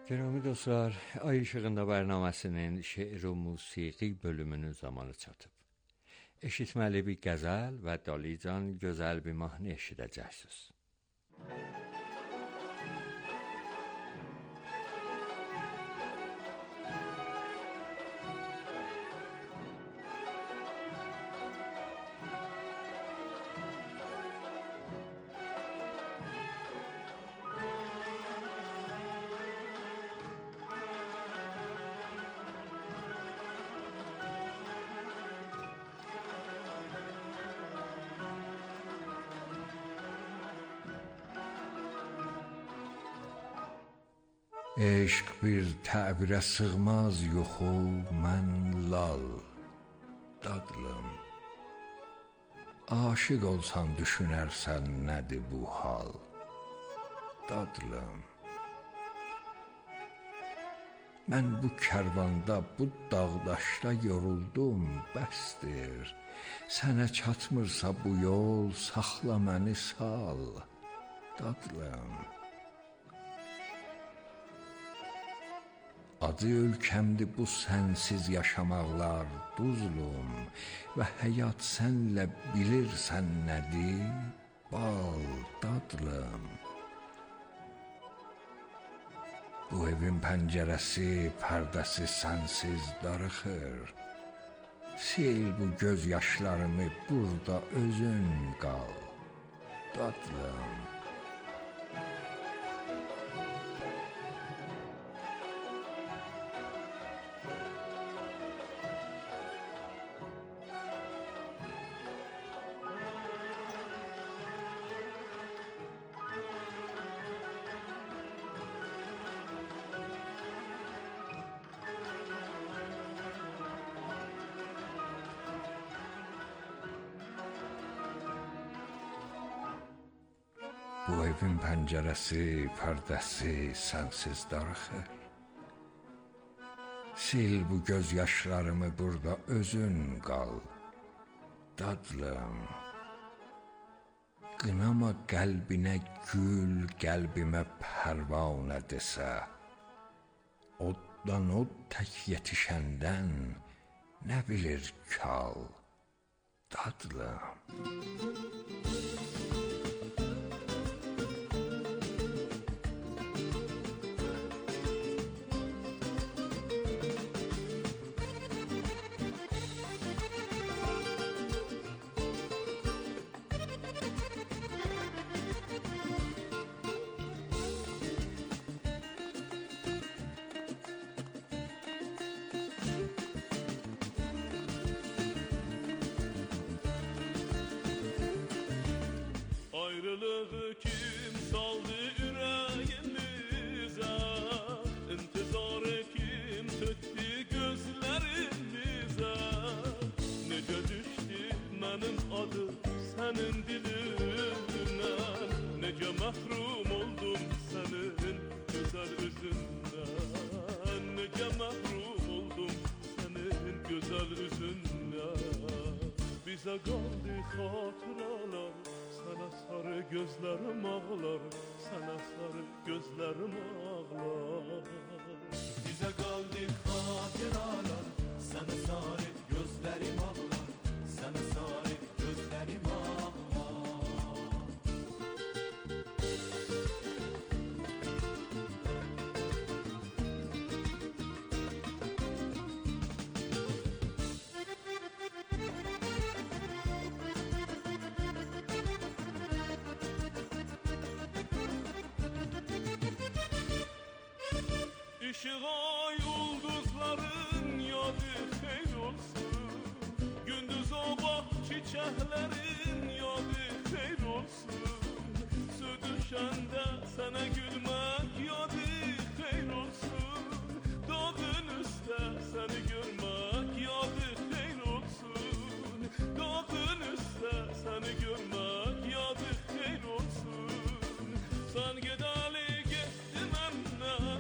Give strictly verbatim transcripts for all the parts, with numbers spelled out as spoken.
Gerami dostlar, Ay İşığında bərnaməsinin şeir və musiqi bölümünün zamanı çatıb. Eşitməli bir qəzəl və Dalican gözəl bir mahnı eşidəcəksiniz. Eşq bir təbirə sığmaz yoxu, mən lal, dadlım. Aşiq olsan düşünərsən nədir bu hal, dadlım. Mən bu kərvanda, bu dağdaşda yoruldum, bəsdir. Sənə çatmırsa bu yol, saxla məni sal, dadlım. Acı ölkəmdir bu sənsiz yaşamaqlar, duzlum. Və həyat sənlə bilirsən nədir, bal, dadlım. Bu evin pəncərəsi, pərdəsi sənsiz darıxır. Sil bu göz yaşlarımı, burada özün qal, dadlım. Bu evin pəncərəsi, pərdəsi sənsiz darıxır. Sil bu göz yaşlarımı, burada özün qal, dadlım. Qınama qəlbinə gül, qəlbimə pərvanə desə. Oddan od tək yetişəndən nə bilir kal, dadlım. Ayrılığı kim saldı ürəyimizə, İntizarı kim tökdü gözlərimizə. Necə düşdü mənim adım sənin dilindən, Necə məhrum oldum sənin gözəl üzündən, Necə məhrum oldum sənin gözəl üzündən. Bizə qaldı xatıralar, Sənə sarı gözlərim ağlar, Sənə sarı gözlərim ağlar. Bizə qaldı xatıralar, Sənə sarı gözlərim ağlar, Sənə sarı gözlərim ağlar. Işığa yıldızların yadı xeyr olsun, Gündüz o bak çiçeklerin yadı xeyr olsun. Su düşəndə sənə gülmək yadı xeyr olsun, Dağın üstə səni görmək yadı xeyr olsun, Dağın üstə səni görmək yadı xeyr olsun. Sən gedəli getdi məndən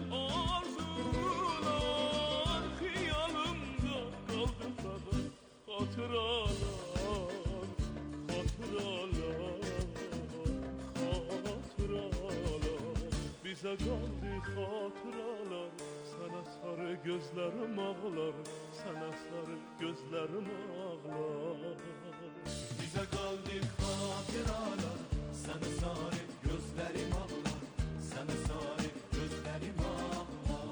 arzular, Xiyalımda qaldı fəqət xatıralar, Xatıralar, xatıralar. Bizə Bizə qaldı xatıralar, sənə sarı gözlərim ağlar, sənə sarı gözlərim ağlar. Bizə qaldı xatıralar, sənə sarı gözlərim ağlar, sənə sarı gözlərim ağlar.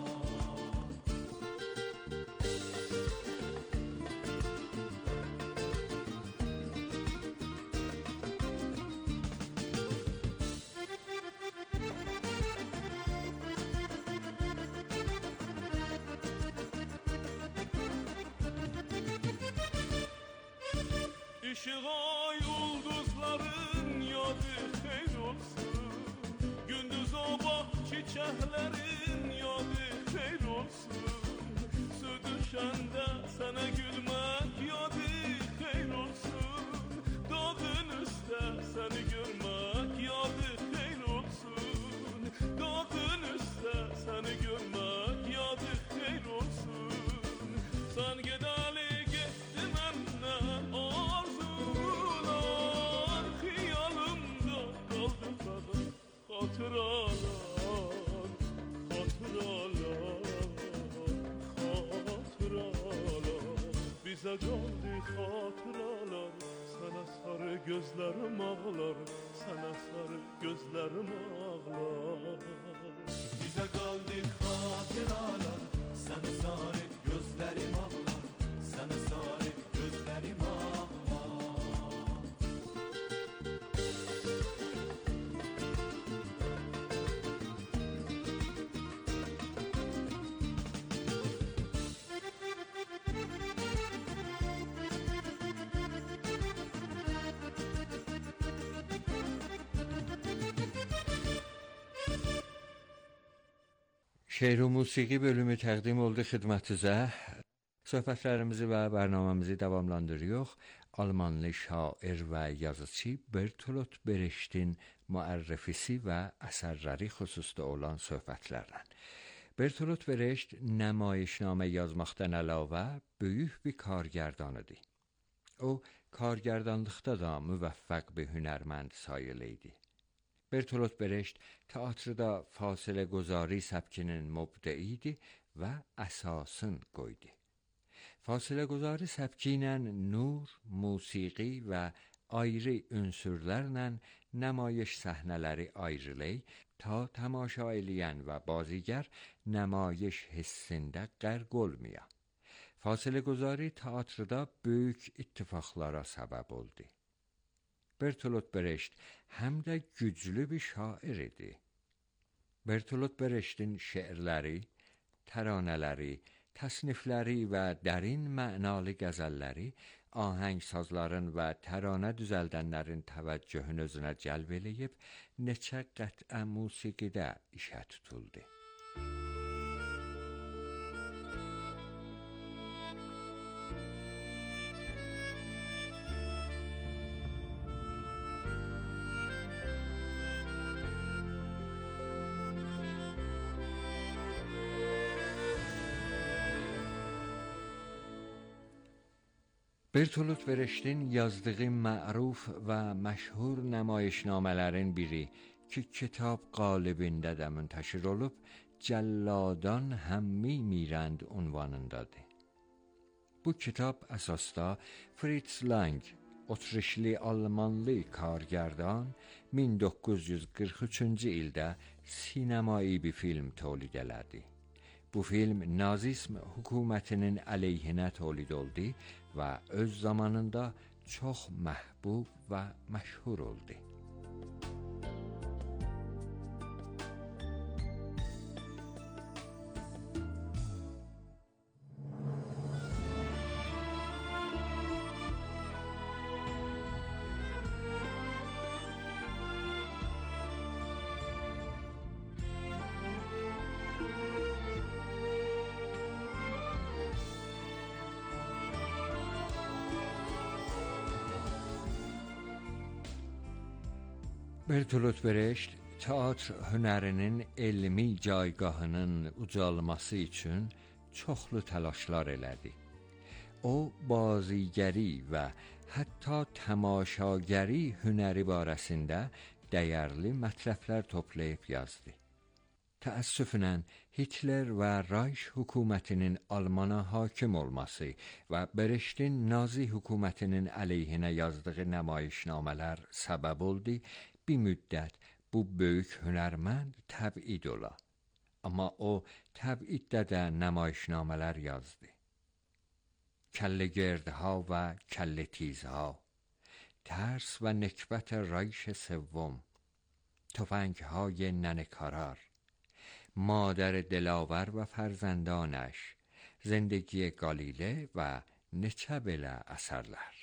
İşığa ulduzların yadı xeyr olsun, gündüz o bak çiçeklerin yadı xeyr olsun. Su düşende sana gülmek yadı xeyr olsun, dağın üstte seni görmek yadı xeyr olsun, dağın üstte seni görmek yadı xeyr olsun. Sen gedali gitti menden arzular, xiyalımda kaldı kadar hatıralar, hatıralar, hatıralar. Bize kaldı hatıralar, sana sarı gözlerim ağlar, sana sarı gözlerim ağlar. Bizə qaldı xatıralar, sənə sarı gözlərim ağlar, sənə sarı gözlərim ağlar. Şeir و موسیقی bölümü təqdim oldu xidmətinizə. Söhbətlərimizi və bərnaməmizi davamlandırıyor. Almanlı şair və yazıcı Bertolt Brecht'in müərrifisi və əsərləri xüsusda olan söhbətlərlə. Bertolt Brecht nəmayişnamə yazmaqdan əlavə böyük bir kargərdanıdır. O, kargərdanlıqda da müvəffəq bir hünərmənd sayılı idi. Bertolt Brecht teatrda fasilə guzari səbkinin mübdəi idi və əsasın qoydu. Fasilə guzari səbki ilə nur, musiqi və ayrı ünsürlərlə nəmayiş səhnələri ayrılır ta tamaşa eləyən və bazıgər nəmayiş hissində qərq olmaya. Fasilə guzari teatrda böyük ittifaqlara səbəb oldu. Bertolt Brecht həm də güclü bir şair idi. Bertolt Brecht'in şeirləri, təranələri, təsnifləri və dərin mənalı qəzəlləri ahəngsazların və təranə düzəldənlərin təvəccühünü özünə cəlb eləyib, neçə qət'ə musiqidə işə tutuldu. Bertolt Brecht'in yazdığı məruf və məşhur nəmayişnamələrin biri ki, kitab qalibində də müntəşir olub, Cəlladan həmmi mirənd unvanındadır. Bu kitab əsasda Fritz Lang, Otrişli Almanlı kargərdan min doqquz yüz qırx üçüncü ildə sinemai bir film tolid elədi. Bu film nazizm hökumətinin əleyhinə tolid oldu və öz zamanında çox məhbub və məşhur oldu. Bertolt Brecht teatr hünərinin elmi caygahının ucalması üçün çoxlu təlaşlar elədi. O, bazigəri və hətta təmaşagəri hünəri barəsində dəyərli mətləblər toplayıb yazdı. Təəssüflə Hitler və Reich hökumətinin Almana hakim olması və Breştin Nazi hökumətinin əleyhinə yazdığı nəmayişnamələr səbəb oldu bir müddət bu böyük hünərmənd təbid ola. Amma o təbiddə də nəmayişnamələr yazdı. Kəllə gerdha və kəllə tizha، ترس و نکبت رایش سوم، تفنگ‌های ننکارار، مادر دلاور و فرزندانش، زندگی گالیله و نچبل اثرler.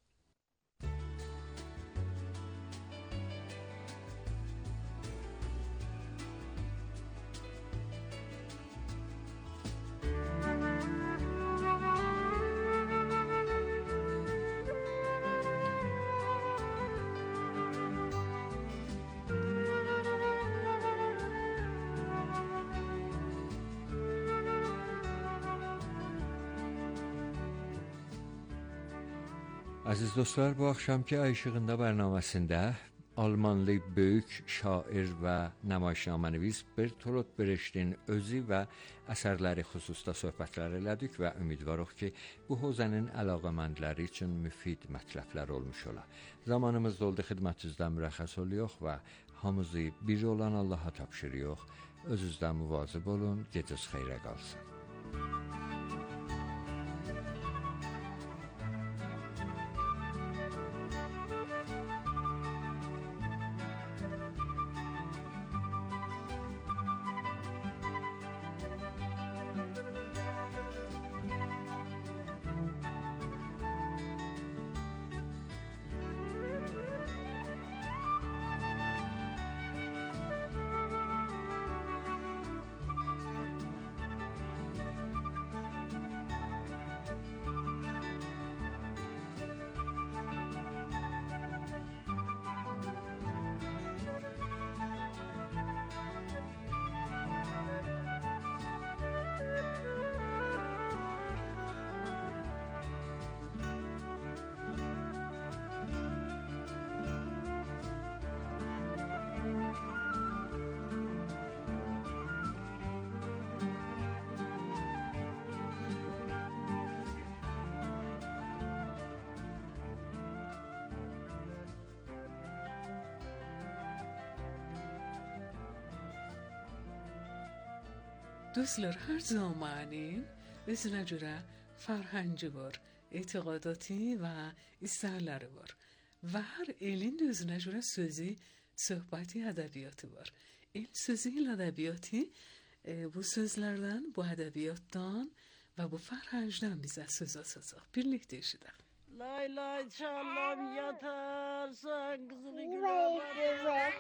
Əziz dostlar, bu axşamki Ay İşığında bərnaməsində Almanlı böyük şair və nəmayişnaməniviz Bertolt Breştin özü və əsərləri xüsusda söhbətlər elədik və ümidvarıq ki, bu hozənin əlaqəməndləri üçün müfid mətləblər olmuş ola. Zamanımız doldu, xidmətinizdən mürəxxəs oluyor və hamımızı bir olan Allaha tapşırıyor. Özünüzdən müvazib olun, gecəniz xeyrə qalsın. Dostlar, hər zamanin özünə görə fərhəngi var, etiqadati və istəkləri var. Və hər elin də özünə görə sözü, söhbəti, ədəbiyyatı var. El sözü ilə ədəbiyyatı e, bu sözlərdən, bu ədəbiyyatdan və bu fərhəngdən bizə söz açacaq. Birlikdə eşidək. Lay lay çalam yatarsan kızını güle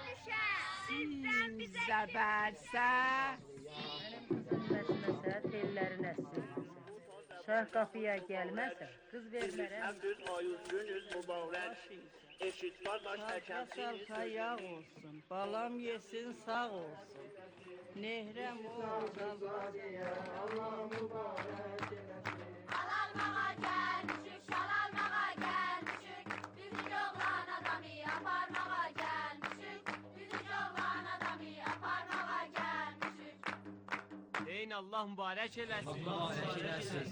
Siz zəbərsə Benim kızım nəsməsə tellərin əssin. Şah qapıya gəlməsə qız vermərəm. Düz ayız günüz mübarək. Eşit var baş Şarkasal sayaq olsun. Balam yesin sağ olsun. Nehrəm olsun. Allah mübarək eləsin. Alalmağa gəlmişik, şalalmağa gəlmişik. Bizim oğlan adamı aparmağa gəlmişik. Bizim oğlan adamı aparmağa gəlmişik. Deyin Allah mübarək eləsin. Allah mübarək eləsin.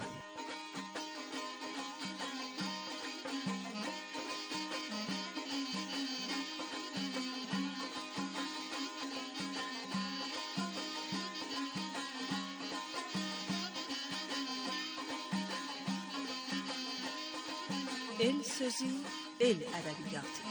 El sözü, el ədəbiyyatı.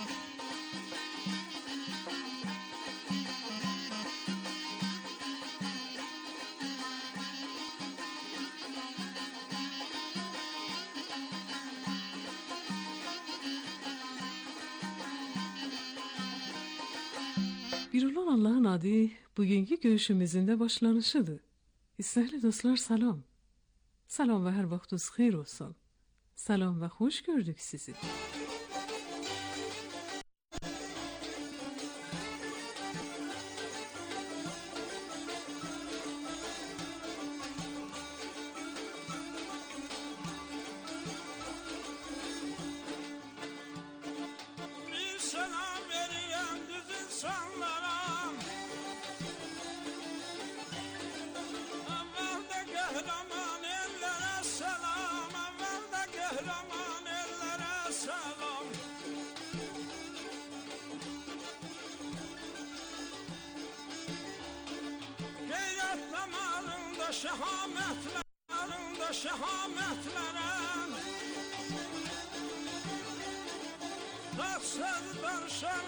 Bir olan Allah'ın adı bugünkü görüşümüzün de başlanışıdır. İstəyərli dostlar, salam. Salam və hər vaxtınız xeyir olsun. Salam və xoş gördük sizi. Bir selam vereyim düz insanlara. şehametlerinde şehametlerim Taksızdan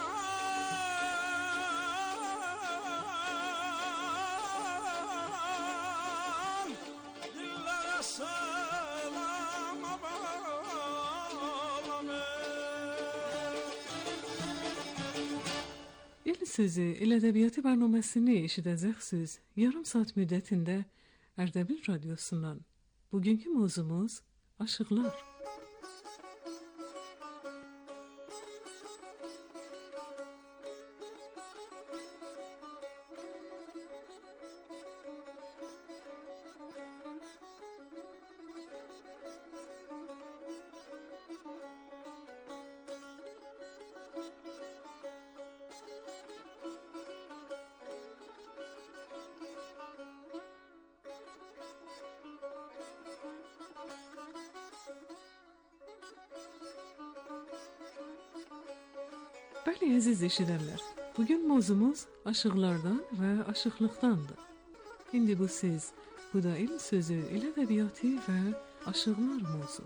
şenan Dillere selama bağlamı El Sözü, El Ədəbiyyatı bərnaməsini eşidəcəksiniz. Yarım saat müddətində Ərdəbil Radyosundan. Bugünkü mövzumuz aşıqlar. Bəli, əziz eşidənlər, bugün mövzumuz aşıqlardan və aşıqlıqdandır. İndi bu siz, bu da El Sözü, El Ədəbiyyatı və aşıqlar mövzu.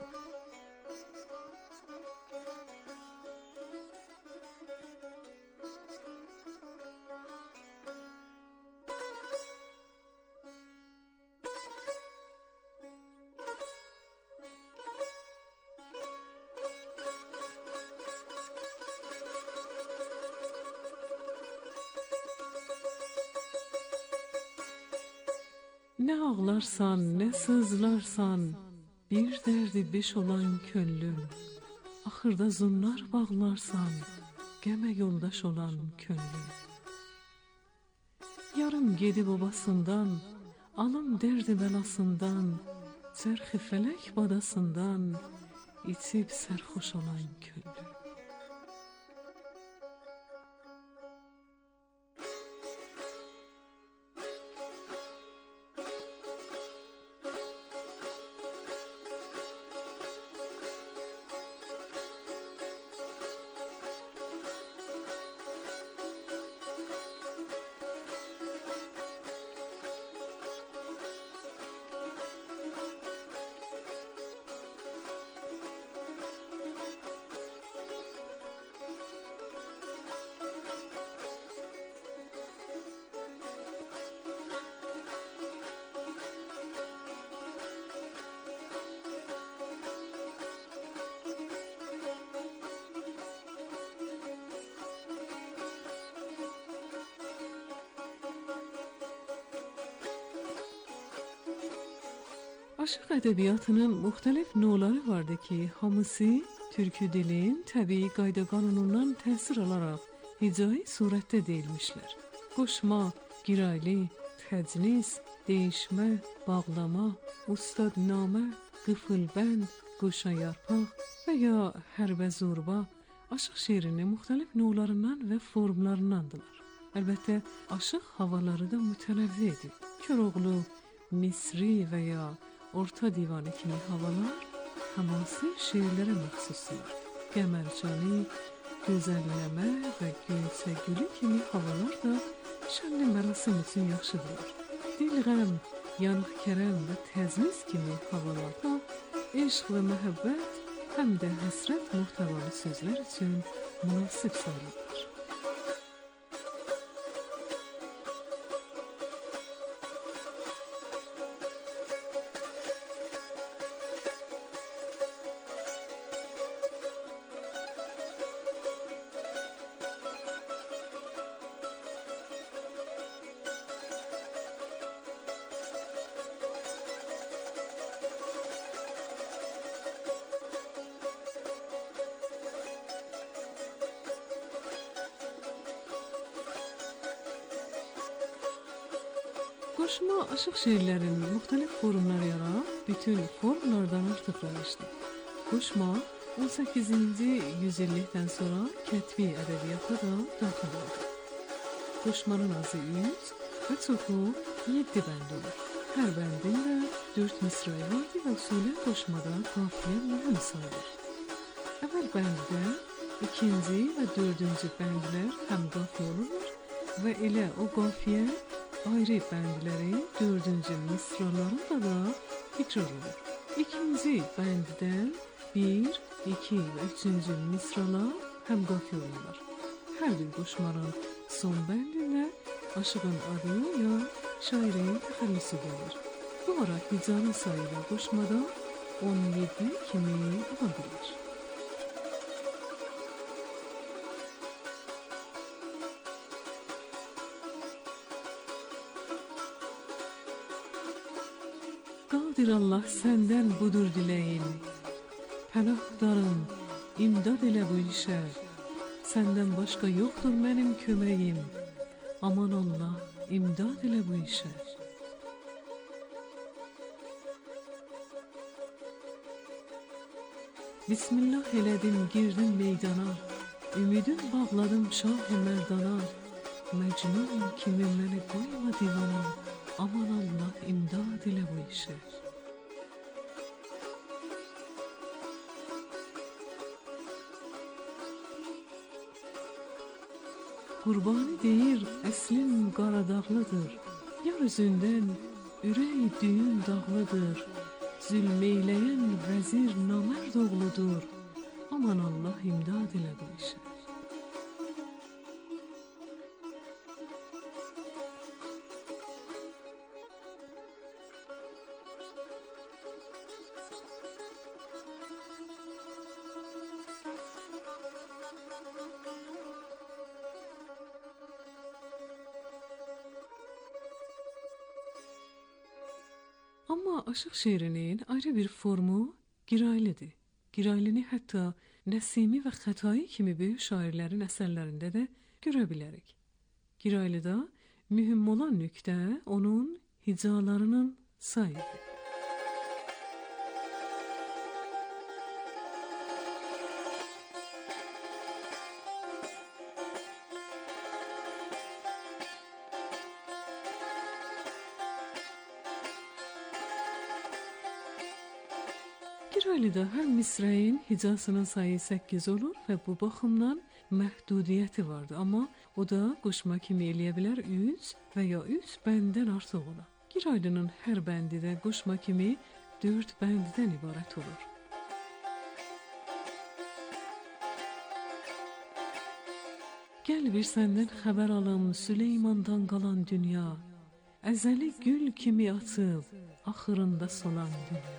Nə ağlarsan, nə sızlarsan, bir dərdi beş olan könlüm, axırda zunlar bağlarsan, qəmə yoldaş olan könlüm. Yarım gedib obasından, alım dərdi bəlasından, çərxi fələk badasından, içib sərxoş olan könlüm. Aşıq ədəbiyyatının müxtəlif növləri vardı ki, hamısı türkü dilin təbii qayda qanunundan təsir alaraq hicai surətdə deyilmişlər. Qoşma, girayli, təcnis, deyişmə, bağlama, ustadnamə, qıfılbənd, qoşa yarpaq və ya hərbə zorba aşıq şeirinin müxtəlif növlərindən və formlarındandılar. Əlbəttə, aşıq havaları da mütənəvvidir. Koroğlu, Misri və ya Orta divanı kimi havalar həmasi şeirlərə məxsuslar. Qəmərcani, gözəlləmə və gülsə gülü kimi havalar da şənli mərasim üçün yaxşıdırlar. Dilğəm, yanıq kərəm və təzmiz kimi havalar da eşq və məhəbbət həm də həsrət muhtəvalı sözlər üçün münasib sayılır. Qoşma aşıq şeirlərinin müxtəlif formları yaraq, bütün formlardan artıqlaşdı. Qoşma on səkkizinci yüzillikdən sonra kətbi ədəbiyyata da daxil oldu. Qoşmanın azı üç və çoxu yeddi bənd olur. Hər bəndin də dörd misrayı vardı və usulən qoşmada qafiyə mühüm sayılır. Əvvəl bənddə ikinci və dördüncü bəndlər həm qafiyə olurlar və elə o qafiyə ayrı bəndləri dördüncü misralarında da təkrar olur. İkinci bənddən bir, iki və üçüncü misralar həm qafiyə olunur. Hər bir qoşmanın son bəndində aşığın adı ya şairin təxəllüsü gəlir. Bu ara hicanın sayı və qoşmada on yeddi kimi ola bilir. Qadir Allah səndən budur diləyim, pənah darım, imdad elə bu işə. Səndən başqa yoxdur mənim köməyim, aman Allah, imdad elə bu işə. Bismillah elədim, girdim meydana, ümidim bağladım şah-ı mərdana. Məcnun kimi məni qoyma divana, aman Allah, imdad elə bu işə. Qurbani deyir, əslin qaradağlıdır, yar üzündən ürək düyün dağlıdır. Zülmeyləyən vəzir namərd oğludur, aman Allah, imdad elə bu işə. Amma aşıq şeirinin ayrı bir formu giraylidir. Giraylini hətta Nəsimi və Xətai kimi böyük şairlərin əsərlərində də görə bilərik. Giraylıda mühüm olan nüqtə onun hicalarının sayıdır. Giraylıda hər misrəyin hicasının sayı səkkiz olur və bu baxımdan məhdudiyyəti vardır. Amma o da qoşma kimi eləyə bilər üç və ya üç bəndən artıq ola. Giraylının hər bəndi də qoşma kimi dörd bənddən ibarət olur. Gəl bir səndən xəbər alım Süleymandan qalan dünya, əzəli gül kimi açıb, axırında solan dünya.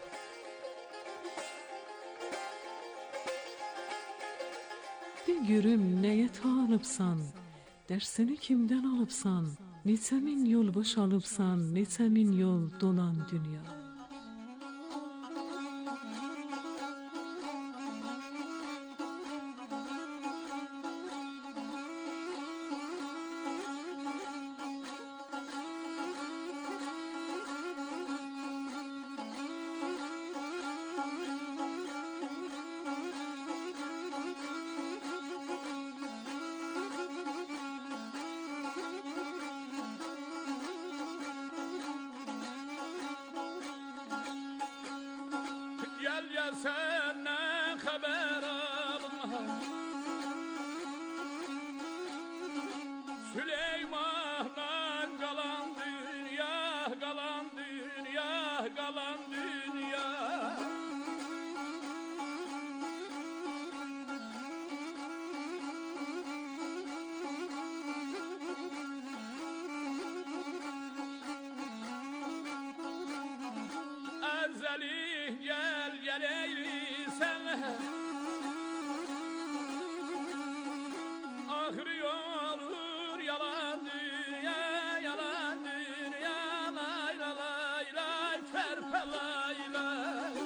De görüm nəyə tanıbsan, dərsini kimdən alıbsan, neçə min yol boş alıbsan, neçə min yol dolan dünya. Gel gel senden haber alma, Süleyman'dan kalan dünya, kalan dünya, kalan dünya. Ezeli gel gel eyli sen, ahri olur yalan dünya, yalan dünya, lay lay lay lay, ferpe lay lay.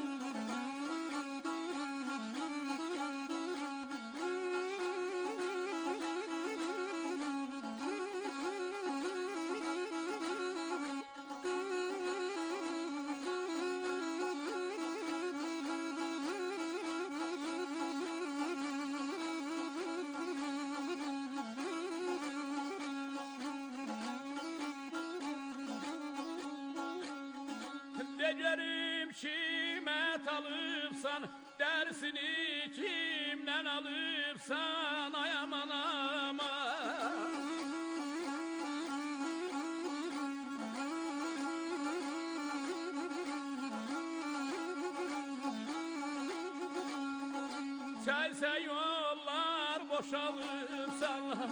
Decerim şimet alıpsan, dersini kimden alıpsan, ay aman aman. Səysə yollar boşalıb sallar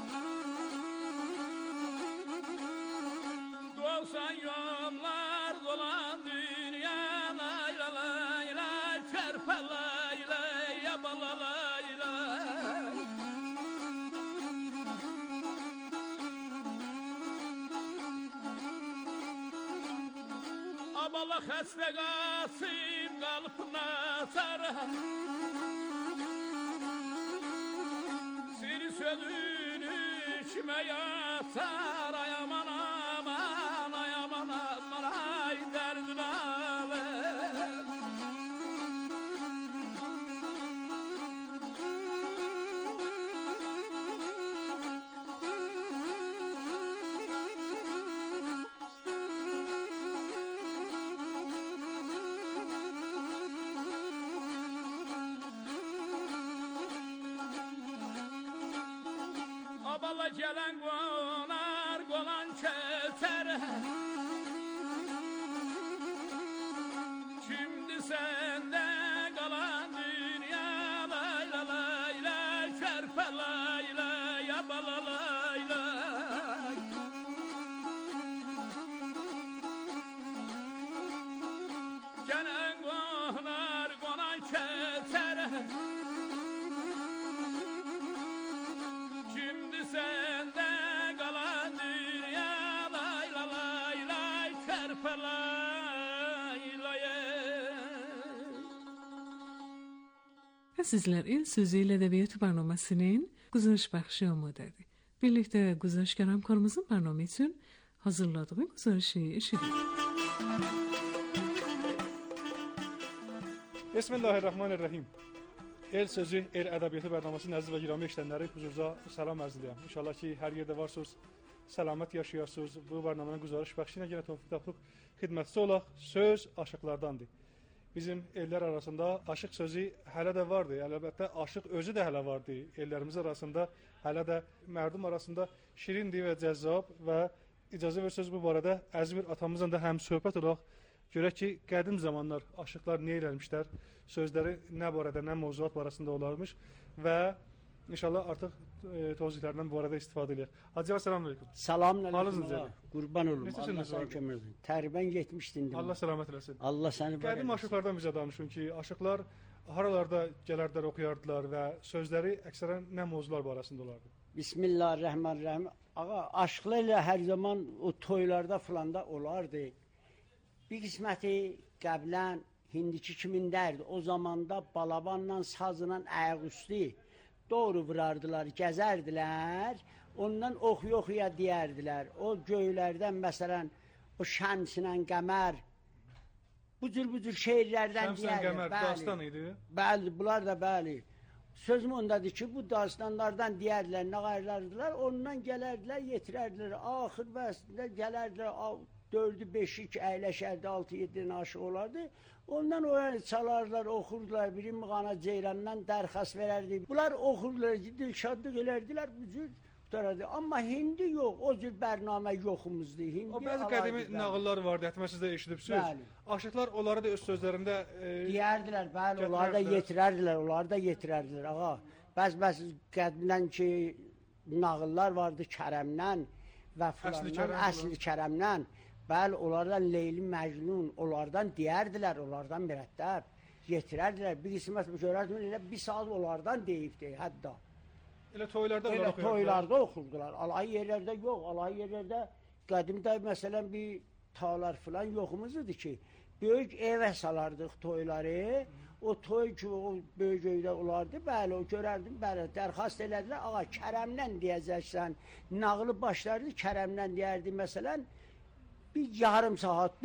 Dolsan yollar dolan dünya Lay lay lay lay Çərpə lay lay Yabala lay lay Abala xəstə qasım qalpına sarı Seni sözünü kime yatar Ay aman aman ay aman aman ay derdin alem Abala gelen konar konan ketere Şimdi sende kalan dünya Lay lay lay lay Çerpe lay lay Abala lay lay Gelen konar konan ketere Sende kalan dünya lay lay lay lay çarpı lay lay. Sizler El Sözü ile Edebiyat Barnamasının Guzariş Baxşı Amadedir. Birlikte Guzarişgar hamkarımızın barnamı için hazırladığı guzarişi eşidir. Bismillahirrahmanirrahim. El Sözü, El Ədəbiyyatı bərnaməsi nəzr və girami işlənləri huzurda salam ərz edirəm. İnşallah ki, hər yerdə varsınız, səlamət yaşayasınız. Bu bərnamənin Guzariş Baxşı ilə yenə tövfiq tapıb xidmətçi olaq. Söz aşıqlardandır. Bizim ellər arasında aşıq sözü hələ də vardır. Əlbəttə, aşıq özü də hələ vardır. Ellərimiz arasında hələ də mərdum arasında şirindir və cəzzab və icazə versəz bu barədə Əzmir atamızla da həm söhbət olaq. Görək ki, qədim zamanlar aşıqlar nə eləmişlər, sözləri nə barədə, nə mövzuat barəsində olarmış və inşallah artıq e, toziklərdən bu arada istifadə edək. Hacı, selamun aleyküm. Salamün aleyküm. Qurban olum. Allah səni kömürdün. Təqribən yetmiş dindim. Allah selamet eləsin. Allah səni var Qədim aşıqlardan bizə danışın ki, aşıqlar haralarda gələrdilər, oxuyardılar və sözləri əksərən nə mövzular barəsində olardı? Bismillahirrahmanirrahim. Ağa, aşıqlarla hər zaman o toylarda filanda olardı. Bir qisməti qəblən hindiki kimindərdi. O zamanda balabanla, sazla ayaqüstü doğru vurardılar, gəzərdilər. Ondan oxuya-oxuya deyərdilər. O göylərdən, məsələn, o şəmsinə qəmər, bu cür-bu cür şeirlərdən deyərdilər. Şəmsinə qəmər, dastan idi? Bəli, bunlar da bəli. Sözüm ondadır ki, bu dastanlardan deyərdilər, nəqayırlardılar, ondan gələrdilər, yetirərdilər. Axır və əslində gələrdilər, dördü, beşik əyləşərdi, altı, yedinin aşıq olardı. Ondan o yəni çalarlar, oxurdular, biri Müqana Ceyrandan dərxas verərdi. Bunlar oxurdular, dilşadlıq elərdilər, bu cür tutarardı. Amma hindi yox, o cür bərnamə yoxumuzdur. Hindi o bəzi qədimi nağıllar vardı, həttəmə siz də eşidibsiniz. Bəli. Aşıqlar onları da öz sözlərində e, deyərdilər, bəli, onları da yetirərdilər, onları da yetirərdilər, ağa. Bəz-bəz qədimdən ki, nağıllar vardı Kərəmdən və filandan, əsli Kərəmdən. Bəli, onlardan Leyli Məcnun, onlardan deyərdilər, onlardan mürəttəb, yetirərdilər. Bir qismət görərdilər, elə bir saat onlardan deyibdir, hətta. Elə toylarda elə toylarda oxurdular. Alay yerlərdə yox, alay yerlərdə qədimdə məsələn bir tağlar filan yoxumuzdur ki, böyük evə salardıq toyları. O toy ki, o böyük evdə olardı, bəli, o görərdim, bəli, dərxast elədilər. Ağa, Kərəmdən deyəcəksən, nağılı başlardı, Kərəmdən deyərdi, məsələn, bir yarım saat,